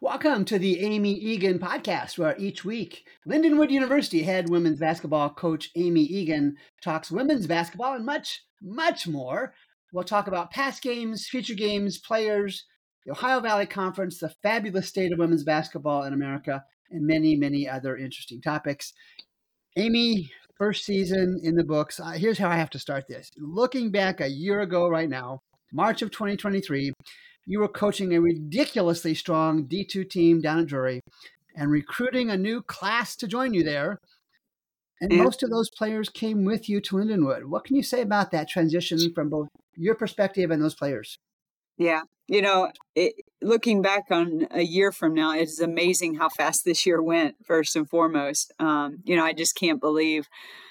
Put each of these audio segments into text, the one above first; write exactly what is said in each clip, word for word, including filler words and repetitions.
Welcome to the Amy Egan podcast, where each week Lindenwood University head women's basketball coach Amy Egan talks women's basketball and much, much more. We'll talk about past games, future games, players, the Ohio Valley Conference, the fabulous state of women's basketball in America, and many, many other interesting topics. Amy, first season in the books. Uh, here's how I have to start this. Looking back a year ago right now, March of twenty twenty-three, you were coaching a ridiculously strong D two team down at Drury and recruiting a new class to join you there. And Yeah. most of those players came with you to Lindenwood. What can you say about that transition from both your perspective and those players? Yeah. You know, it, looking back on a year from now, it's amazing how fast this year went, first and foremost. Um, you know, I just can't believe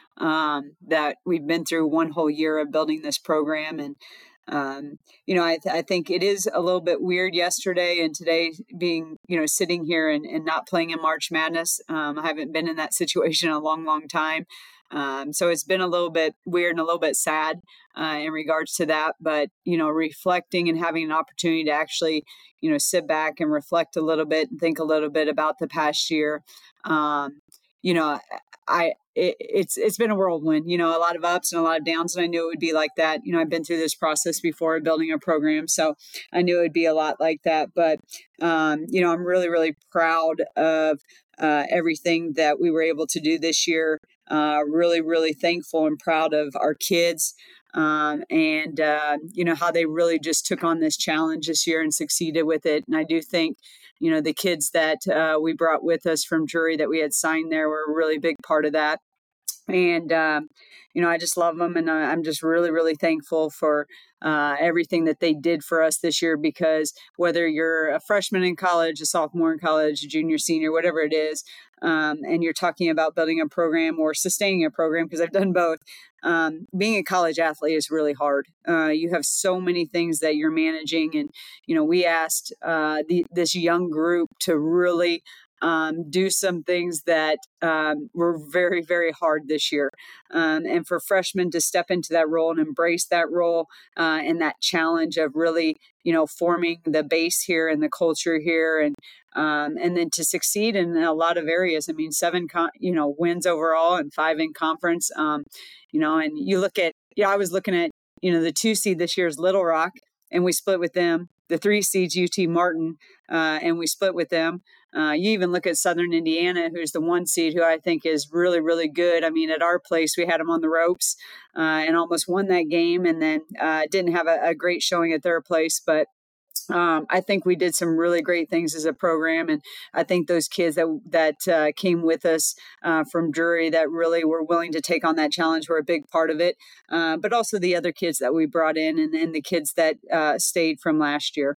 um, that we've been through one whole year of building this program. And, um, you know, I, th- I think it is a little bit weird yesterday and today being, you know, sitting here and, and not playing in March Madness. Um, I haven't been in that situation in a long, long time. Um, so it's been a little bit weird and a little bit sad uh, in regards to that. But, you know, reflecting and having an opportunity to actually, you know, sit back and reflect a little bit and think a little bit about the past year. Um, you know, I it, it's it's been a whirlwind, you know, a lot of ups and a lot of downs. And I knew it would be like that. You know, I've been through this process before building a program. So I knew it would be a lot like that. But, um, you know, I'm really, really proud of uh, everything that we were able to do this year. Uh, really, really thankful and proud of our kids um, and, uh, you know, how they really just took on this challenge this year and succeeded with it. And I do think, you know, the kids that uh, we brought with us from Drury that we had signed there were a really big part of that. And, um, you know, I just love them. And I, I'm just really, really thankful for uh, everything that they did for us this year, because whether you're a freshman in college, a sophomore in college, a junior, senior, whatever it is, um, and you're talking about building a program or sustaining a program, because I've done both, um, being a college athlete is really hard. Uh, you have so many things that you're managing. And, you know, we asked uh, the, this young group to really Um, do some things that um, were very, very hard this year. Um, and for freshmen to step into that role and embrace that role uh, and that challenge of really, you know, forming the base here and the culture here, and um, and then to succeed in a lot of areas. I mean, seven, con- you know, wins overall and five in conference. Um, you know, and you look at, yeah, I was looking at, you know, the two seed this year is Little Rock, and we split with them. The three seeds, U T Martin, uh, and we split with them. Uh, you even look at Southern Indiana, who's the one seed, who I think is really, really good. I mean, at our place, we had them on the ropes uh, and almost won that game, and then uh, didn't have a, a great showing at their place. But um, I think we did some really great things as a program, and I think those kids that that uh, came with us uh, from Drury that really were willing to take on that challenge were a big part of it. Uh, but also the other kids that we brought in, and, and the kids that uh, stayed from last year.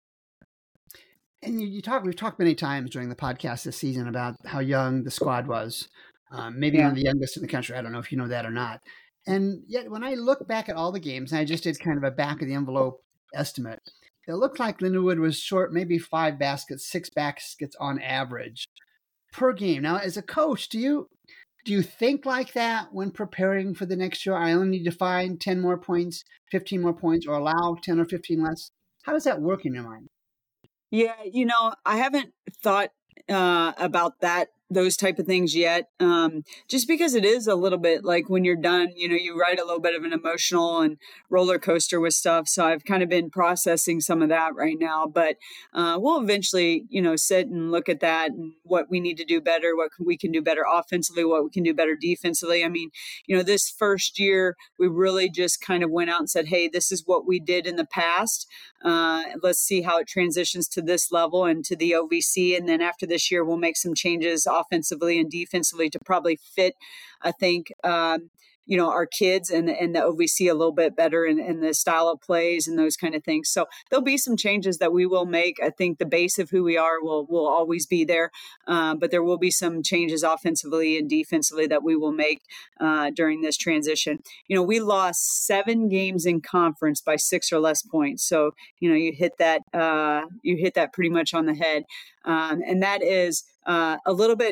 And you, you talk, we've talked many times during the podcast this season about how young the squad was, um, maybe Yeah. one of the youngest in the country. I don't know if you know that or not. And yet, when I look back at all the games, and I just did kind of a back of the envelope estimate, it looked like Lindenwood was short maybe five baskets, six baskets on average per game. Now, as a coach, do you do you think like that when preparing for the next year? I only need to find ten more points, fifteen more points, or allow ten or fifteen less. How does that work in your mind? Yeah, you know, I haven't thought uh, about that, those type of things yet. Um, just because it is a little bit like when you're done, you know, you ride a little bit of an emotional and roller coaster with stuff. So I've kind of been processing some of that right now, but uh, we'll eventually, you know, sit and look at that and what we need to do better, what we can do better offensively, what we can do better defensively. I mean, you know, this first year, we really just kind of went out and said, hey, this is what we did in the past. Uh, let's see how it transitions to this level and to the O V C. And then after this year, we'll make some changes offensively and defensively to probably fit, I think, um, you know, our kids and, and the O V C a little bit better and, and the style of plays and those kind of things. So there'll be some changes that we will make. I think the base of who we are will, will always be there. Uh, but there will be some changes offensively and defensively that we will make uh, during this transition. You know, we lost seven games in conference by six or less points. So, you know, you hit that, uh, you hit that pretty much on the head. Um, and that is uh, a little bit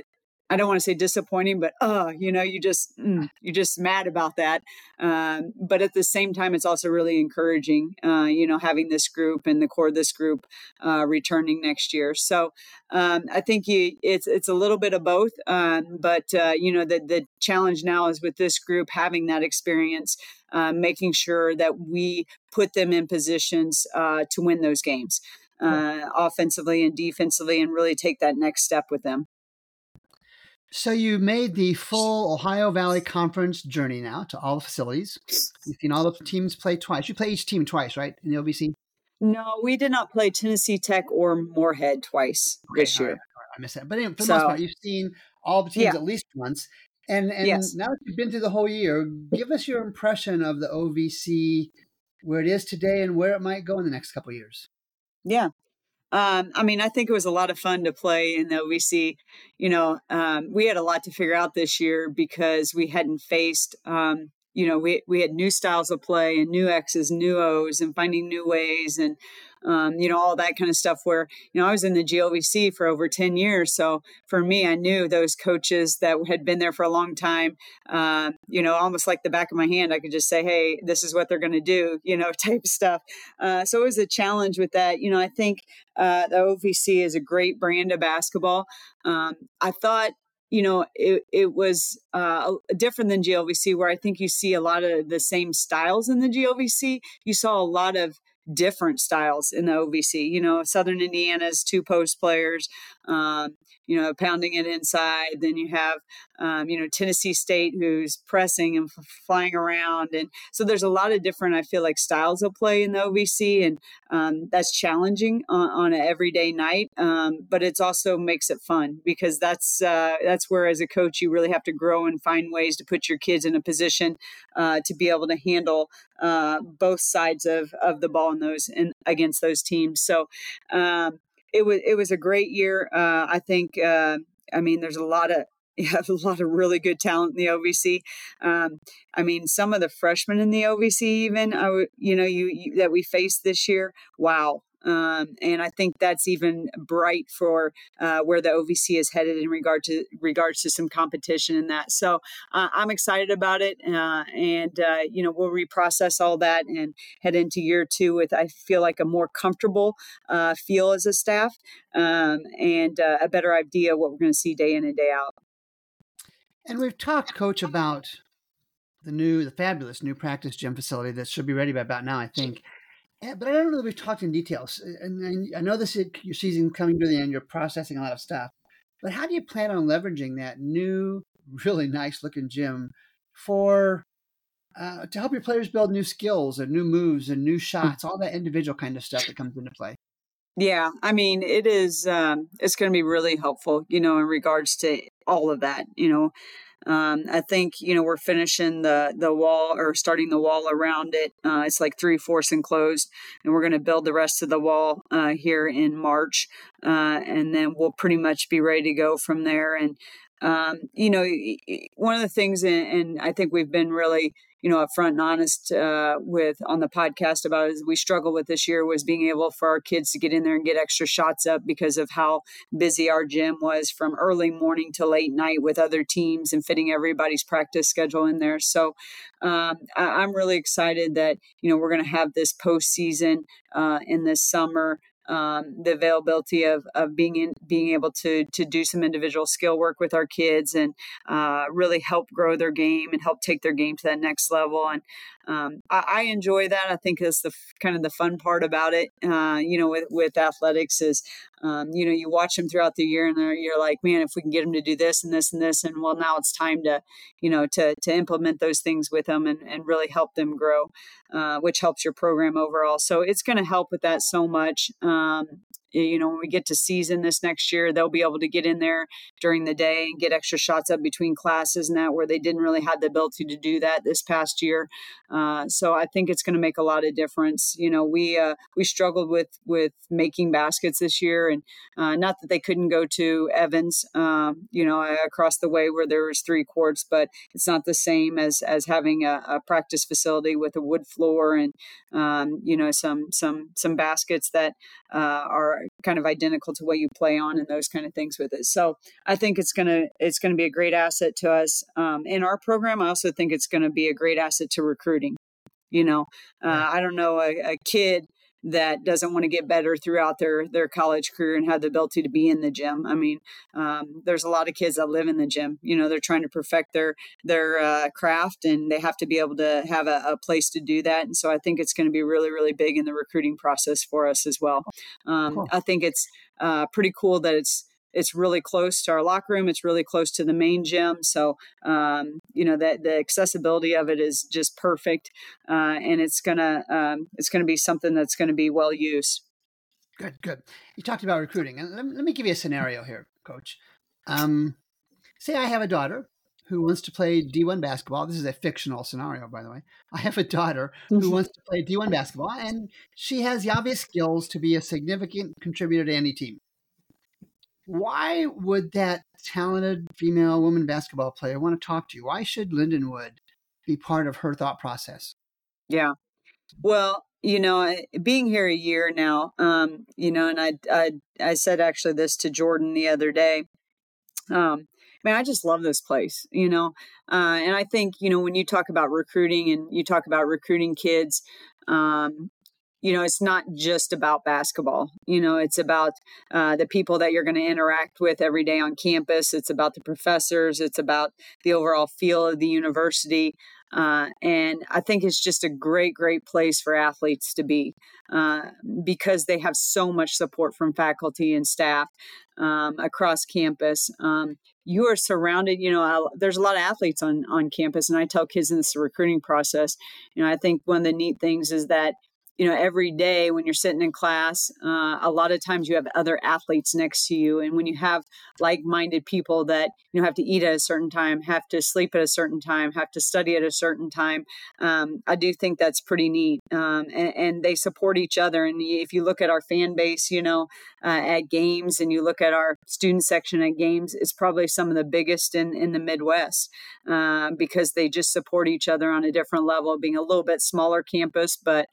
I don't want to say disappointing, but uh, you know, you just mm, you're just mad about that. Um, but at the same time, it's also really encouraging. Uh, you know, having this group and the core of this group uh, returning next year. So um, I think you, it's it's a little bit of both. Um, but uh, you know, the the challenge now is with this group having that experience, uh, making sure that we put them in positions uh, to win those games, uh, offensively and defensively, and really take that next step with them. So you made the full Ohio Valley Conference journey now to all the facilities. You've seen all the teams play twice. You play each team twice, right, in the O V C? No, we did not play Tennessee Tech or Moorhead twice Okay, this all year. right, all right, I missed that. But anyway, for the most So part, you've seen all the teams yeah, at least once. And and yes, now that you've been through the whole year, give us your impression of the O V C, where it is today and where it might go in the next couple of years. yeah. Um, I mean, I think it was a lot of fun to play in the O V C. You know, um, we had a lot to figure out this year because we hadn't faced, um, you know, we we had new styles of play and new X's, new O's, and finding new ways, and um, you know, all that kind of stuff. Where you know, I was in the G L V C for over ten years, so for me, I knew those coaches that had been there for a long time. Um, you know, almost like the back of my hand. I could just say, "Hey, this is what they're going to do," you know, type of stuff. Uh, so it was a challenge with that. You know, I think. Uh, the O V C is a great brand of basketball. Um, I thought, you know, it, it was uh, different than G L V C, where I think you see a lot of the same styles in the G L V C. You saw a lot of different styles in the O V C. You know, Southern Indiana's two post players, um, you know, pounding it inside. Then you have, um, you know, Tennessee State who's pressing and f- flying around. And so there's a lot of different, I feel like, styles of play in the O V C. And um, that's challenging on, on an everyday night, um, but it's also makes it fun because that's uh, that's where, as a coach, you really have to grow and find ways to put your kids in a position uh, to be able to handle uh, both sides of, of the ball in those and against those teams. So um, it was it was a great year. Uh, I think. Uh, I mean, there's a lot of you have a lot of really good talent in the O V C. Um, I mean, some of the freshmen in the O V C, even I w- you know, you, you that we faced this year. Wow. Um, and I think that's even bright for uh, where the O V C is headed in regard to regards to some competition in that. So uh, I'm excited about it, uh, and uh, you know we'll reprocess all that and head into year two with I feel like a more comfortable uh, feel as a staff um, and uh, a better idea of what we're going to see day in and day out. And we've talked, Coach, about the new, the fabulous new practice gym facility that should be ready by about now, I think. Yeah, but I don't know that we've talked in details. And I know this is your season coming to the end. You're processing a lot of stuff. But how do you plan on leveraging that new, really nice looking gym for uh, to help your players build new skills and new moves and new shots, all that individual kind of stuff that comes into play? Yeah, I mean, it is, um, it's going to be really helpful, you know, in regards to all of that, you know. Um, I think, you know, we're finishing the, the wall or starting the wall around it. Uh, it's like three fourths enclosed, and we're going to build the rest of the wall uh, here in March. Uh, and then we'll pretty much be ready to go from there. And, um, you know, one of the things, and, and I think we've been really, you know, upfront and honest uh, with on the podcast about is we struggled with this year was being able for our kids to get in there and get extra shots up because of how busy our gym was from early morning to late night with other teams and fitting everybody's practice schedule in there. So um, I, I'm really excited that, you know, we're going to have this postseason uh, in this summer. Um, the availability of, of being in, being able to to do some individual skill work with our kids and uh, really help grow their game and help take their game to that next level. And um, I, I enjoy that. I think that's the kind of the fun part about it. Uh, you know, with with athletics is um, you know you watch them throughout the year and you're like, man, if we can get them to do this and this and this, and well, now it's time to you know to to implement those things with them and, and really help them grow. Uh, which helps your program overall. So it's going to help with that so much. Um, you know, when we get to season this next year, they'll be able to get in there during the day and get extra shots up between classes and that where they didn't really have the ability to do that this past year. Uh, so I think it's going to make a lot of difference. You know, we uh, we struggled with with making baskets this year, and uh, not that they couldn't go to Evans, um, you know, across the way where there was three courts, but it's not the same as as having a, a practice facility with a wood floor and um, you know some some some baskets that uh, are kind of identical to what you play on and those kind of things with it. So I think it's gonna it's gonna be a great asset to us um, in our program. I also think it's going to be a great asset to recruiting. You know, uh, Right. I don't know a, a kid that doesn't want to get better throughout their their college career and have the ability to be in the gym. I mean, um, there's a lot of kids that live in the gym. You know, they're trying to perfect their their uh, craft, and they have to be able to have a, a place to do that. And so I think it's going to be really, really big in the recruiting process for us as well. Um, Cool. I think it's uh, pretty cool that it's it's really close to our locker room. It's really close to the main gym. So, um, you know, that the accessibility of it is just perfect. Uh, and it's going to, um, it's going to be something that's going to be well used. Good, good. You talked about recruiting. And let, let me give you a scenario here, Coach. Um, say I have a daughter who wants to play D one basketball. This is a fictional scenario, by the way. I have a daughter who wants to play D one basketball, and she has the obvious skills to be a significant contributor to any team. Why would that talented female woman basketball player want to talk to you? Why should Lindenwood be part of her thought process? Yeah. Well, you know, being here a year now, um, you know, and I, I, I said actually this to Jordan the other day. Um, man, I just love this place, you know, uh, and I think, you know, when you talk about recruiting and you talk about recruiting kids, um, you know, it's not just about basketball. You know, it's about uh, the people that you're going to interact with every day on campus. It's about the professors. It's about the overall feel of the university. Uh, and I think it's just a great, great place for athletes to be uh, because they have so much support from faculty and staff um, across campus. Um, you are surrounded, you know, uh, there's a lot of athletes on, on campus. And I tell kids in this recruiting process, you know, I think one of the neat things is that you know, every day when you're sitting in class, uh, a lot of times you have other athletes next to you. And when you have like-minded people that, you know, have to eat at a certain time, have to sleep at a certain time, have to study at a certain time, um, I do think that's pretty neat. Um, and, and they support each other. And if you look at our fan base, you know, uh, at games and you look at our student section at games, it's probably some of the biggest in, in the Midwest uh, because they just support each other on a different level, being a little bit smaller campus, but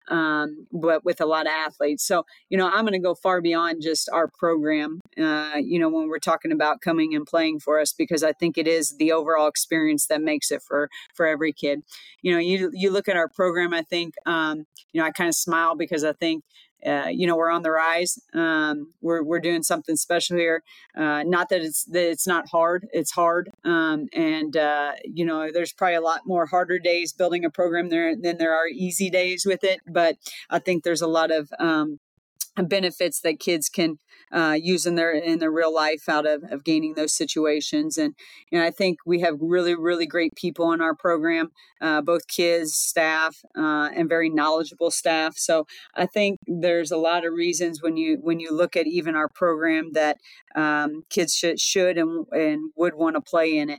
um, but with a lot of athletes. So, you know, I'm going to go far beyond just our program, uh, you know, when we're talking about coming and playing for us, because I think it is the overall experience that makes it for, for every kid. You know, you, you look at our program, I think, um, you know, I kind of smile because I think, Uh, you know, we're on the rise. Um, we're we're doing something special here. Uh, not that it's that it's not hard. It's hard, um, and uh, you know, there's probably a lot more harder days building a program there than there are easy days with it. But I think there's a lot of um, benefits that kids can uh, use in their in their real life out of, of gaining those situations. And, and I think we have really, really great people in our program, uh, both kids, staff, uh, and very knowledgeable staff. So I think there's a lot of reasons when you when you look at even our program that um, kids should, should and, and would want to play in it.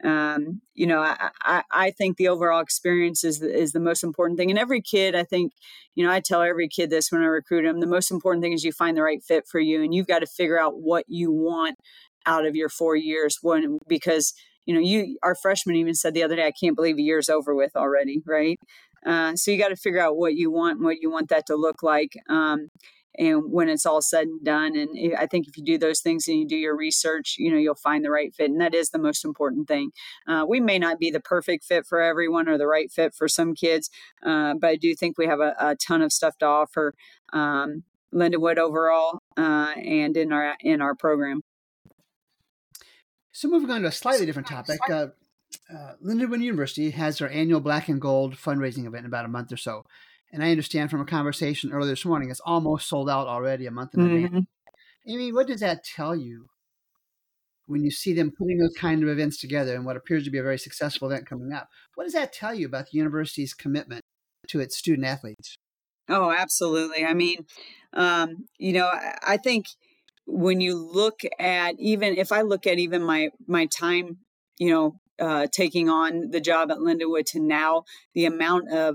Um, you know, I, I, I think the overall experience is the, is the most important thing. And every kid, I think, you know, I tell every kid this when I recruit them, the most important thing is you find the right fit for you. And you've got to figure out what you want out of your four years when, because, you know, you, our freshman even said the other day, I can't believe a year's over with already. Right. Uh, so you got to figure out what you want and what you want that to look like. Um, and when it's all said and done. And I think if you do those things and you do your research, you know, you'll find the right fit. And that is the most important thing. Uh, we may not be the perfect fit for everyone or the right fit for some kids, uh, but I do think we have a, a ton of stuff to offer um, Lindenwood overall uh, and in our in our program. So moving on to a slightly different topic, uh, uh, Lindenwood University has their annual Black and Gold fundraising event in about a month or so. And I understand from a conversation earlier this morning, it's almost sold out already a month in Mm-hmm. advance. Amy, what does that tell you when you see them putting those kind of events together and what appears to be a very successful event coming up? What does that tell you about the university's commitment to its student athletes? Oh, absolutely. I mean, um, you know, I, I think when you look at even if I look at even my my time, you know, uh, taking on the job at Lindenwood to now, the amount of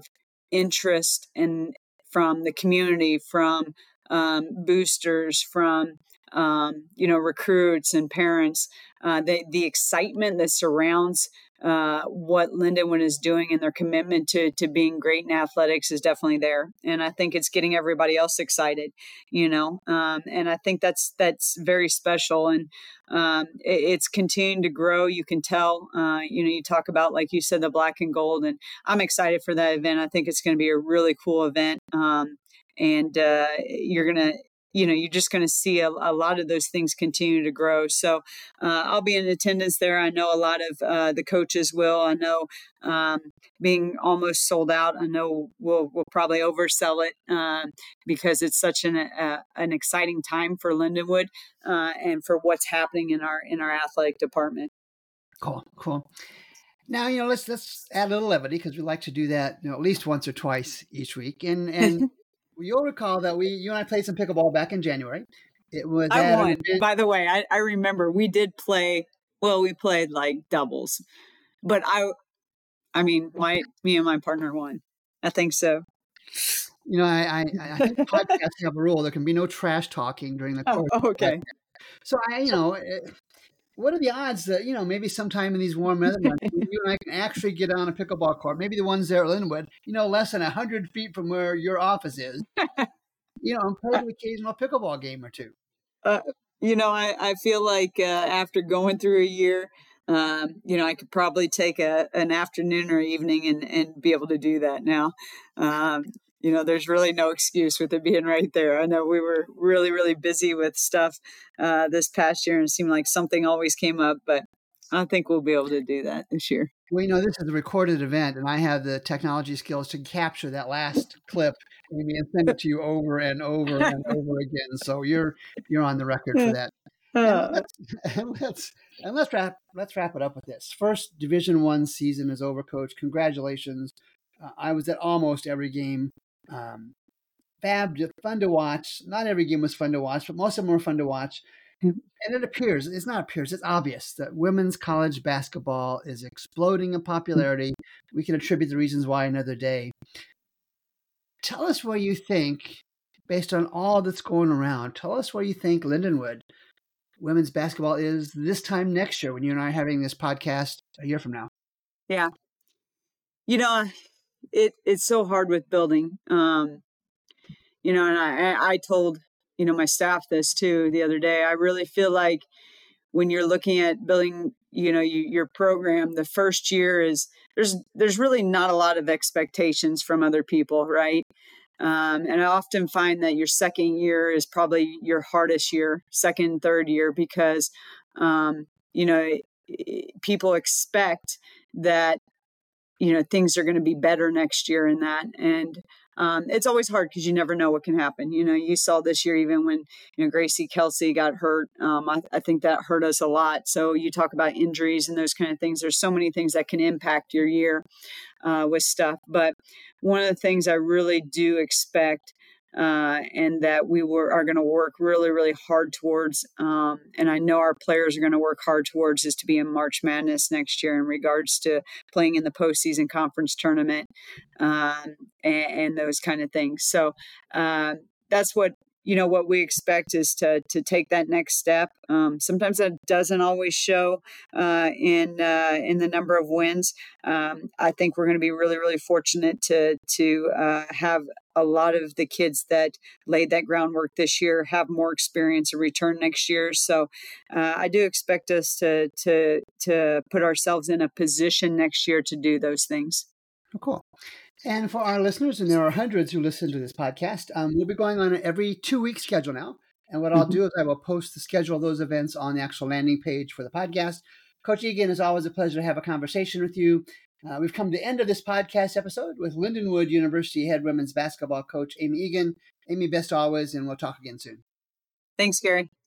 interest and from the community, from um, boosters, from um, you know, recruits and parents, uh, the, the excitement that surrounds uh, what Lindenwood is doing and their commitment to to being great in athletics is definitely there. And I think it's getting everybody else excited, you know, um, and I think that's that's very special. And um, it, it's continuing to grow. You can tell, uh, you know, you talk about, like you said, the black and gold, and I'm excited for that event. I think it's going to be a really cool event. Um, and uh, you're going to, you know, you're just going to see a, a lot of those things continue to grow. So uh, I'll be in attendance there. I know a lot of uh, the coaches will. I know um, being almost sold out, I know we'll we'll probably oversell it um, because it's such an uh, an exciting time for Lindenwood uh, and for what's happening in our in our athletic department. Cool, cool. Now, you know, let's let's add a little levity because we like to do that, you know, at least once or twice each week. And and you'll recall that we, you and I played some pickleball back in January. It was I at won. an event. By the way, I, I remember we did play. Well, we played like doubles, but I, I mean, my me and my partner won. I think so. You know, I I, I think podcasts have a rule: there can be no trash talking during the course. Oh, okay. So I, you know, what are the odds that, you know, maybe sometime in these warm weather months, you and I can actually get on a pickleball court, maybe the ones there at Lindenwood, you know, less than one hundred feet from where your office is, you know, and play an occasional pickleball game or two. Uh, you know, I, I feel like uh, after going through a year, um, you know, I could probably take a an afternoon or evening and, and be able to do that now. Um, you know, there's really no excuse with it being right there. I know we were really, really busy with stuff uh, this past year, and it seemed like something always came up, but I think we'll be able to do that this year. Well, you know, this is a recorded event, and I have the technology skills to capture that last clip, Amy, and send it to you over and over and over again. So you're you're on the record for that. And let's and let's and let's wrap let's wrap it up with this. First Division One season is over, Coach. Congratulations! Uh, I was at almost every game. Um, Fab, just fun to watch. Not every game was fun to watch, but most of them were fun to watch. And it appears, it's not appears, it's obvious that women's college basketball is exploding in popularity. We can attribute the reasons why another day. Tell us where you think, based on all that's going around, tell us where you think Lindenwood women's basketball is this time next year when you and I are having this podcast a year from now. Yeah. You know, it it's so hard with building. Um, you know, and I, I told, you know, my staff this too the other day. I really feel like when you're looking at building, you know, you, your program, the first year is there's there's really not a lot of expectations from other people, right? Um, and I often find that your second year is probably your hardest year, second, third year, because um, you know, people expect that, you know, things are going to be better next year in that. And um, it's always hard because you never know what can happen. You know, you saw this year, even when, you know, Gracie Kelsey got hurt, um, I, I think that hurt us a lot. So you talk about injuries and those kind of things. There's so many things that can impact your year uh, with stuff. But one of the things I really do expect Uh, and that we were are going to work really, really hard towards, um, and I know our players are going to work hard towards, is to be in March Madness next year in regards to playing in the postseason conference tournament um, and, and those kind of things. So uh, that's what, you know, what we expect is to to take that next step. Um, sometimes that doesn't always show uh, in uh, in the number of wins. Um, I think we're going to be really, really fortunate to to uh, have a lot of the kids that laid that groundwork this year have more experience and return next year. So uh, I do expect us to to to put ourselves in a position next year to do those things. Oh, cool. And for our listeners, and there are hundreds who listen to this podcast, um, we'll be going on an every two-week schedule now. And what I'll mm-hmm. do is I will post the schedule of those events on the actual landing page for the podcast. Coach Egan, it's always a pleasure to have a conversation with you. Uh, we've come to the end of this podcast episode with Lindenwood University head women's basketball coach Amy Egan. Amy, best always, and we'll talk again soon. Thanks, Gary.